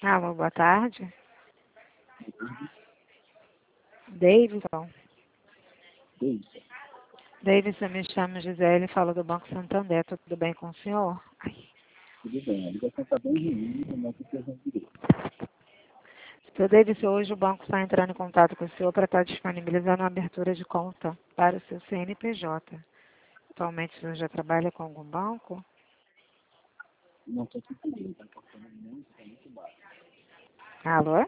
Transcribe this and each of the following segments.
Alô, boa tarde. Davidson. Isso. Davidson, me chamo Gisele, falo do Banco Santander. Tudo bem com o senhor? Tudo bem, a ligação está bem ruim, eu não estou fazendo direito. Seu Davidson, hoje o banco está entrando em contato com o senhor para estar disponibilizando uma abertura de conta para o seu CNPJ. Atualmente o senhor já trabalha com algum banco? Não estou conseguindo, está cortando muito, está muito baixo. Alô?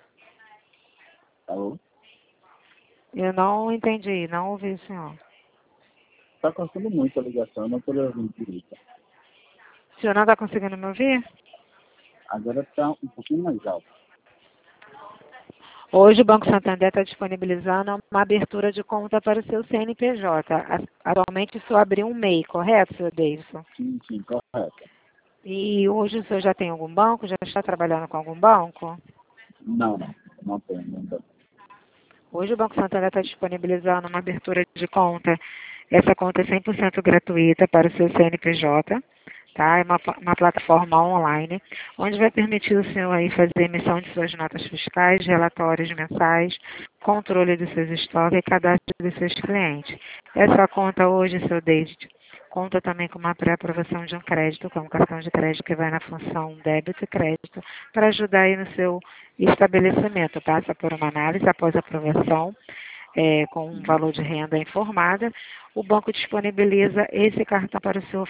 Alô? Eu não entendi, não ouvi o senhor. Está cortando muito a ligação, eu não estou ouvindo direito. O senhor não está conseguindo me ouvir? Agora está um pouquinho mais alto. Hoje o Banco Santander está disponibilizando uma abertura de conta para o seu CNPJ. Atualmente o senhor abriu um MEI, correto, senhor Davidson? Sim, correto. E hoje o senhor já tem algum banco? Já está trabalhando com algum banco? Não tem, não dá. Hoje o Banco Santander está disponibilizando uma abertura de conta. Essa conta é 100% gratuita para o seu CNPJ, tá? É uma plataforma online, onde vai permitir o senhor aí fazer emissão de suas notas fiscais, relatórios mensais, controle dos seus estoques e cadastro dos seus clientes. Essa conta hoje, seu David, conta também com uma pré-aprovação de um crédito, que é um cartão de crédito que vai na função débito e crédito, para ajudar aí no seu estabelecimento. Passa por uma análise após a aprovação, com um valor de renda informada. O banco disponibiliza esse cartão para o senhor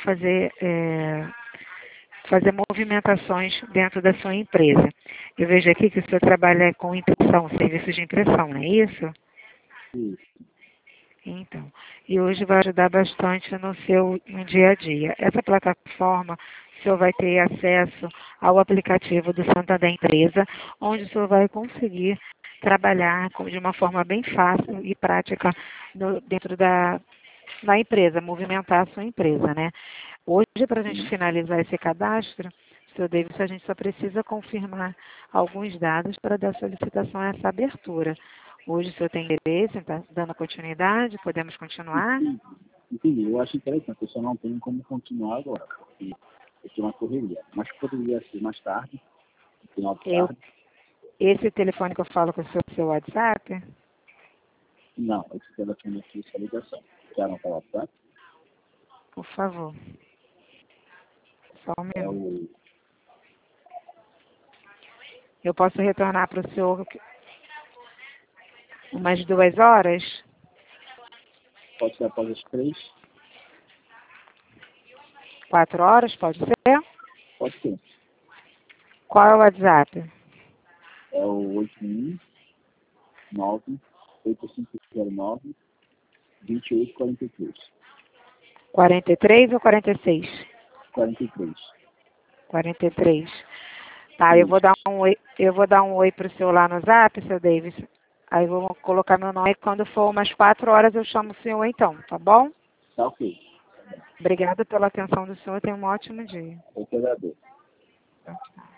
fazer movimentações dentro da sua empresa. Eu vejo aqui que o senhor trabalha com impressão, serviços de impressão, não é isso? Isso. Então, e hoje vai ajudar bastante no dia a dia. Essa plataforma, o senhor vai ter acesso ao aplicativo do Santander Empresa, onde o senhor vai conseguir trabalhar de uma forma bem fácil e prática dentro da empresa, movimentar a sua empresa, né? Hoje, para a gente finalizar esse cadastro, Sr. Davis, a gente só precisa confirmar alguns dados para dar solicitação a essa abertura. Hoje o senhor tem interesse em estar dando continuidade? Podemos continuar? Entendi, eu acho interessante, eu só não tenho como continuar agora, porque eu tenho uma correria. Mas poderia ser mais tarde, no final de tarde. Esse telefone que eu falo com o seu WhatsApp? Não, esse telefone aqui, essa ligação. Quer anotar o WhatsApp? Por favor. Só um É minuto. o... Eu posso retornar para o senhor umas 2 horas? Pode ser após as 3? 4 horas, pode ser? Pode ser. Qual é o WhatsApp? É o 819-8509-2843. 43 ou 46? 43. 43. Tá, eu vou dar um oi pro senhor lá no Zap, seu Davis. Aí eu vou colocar meu nome. Quando for umas 4 horas eu chamo o senhor então, tá bom? Tá ok. Obrigada pela atenção do senhor. Tenha um ótimo dia. Eu que agradeço. Tchau, tchau.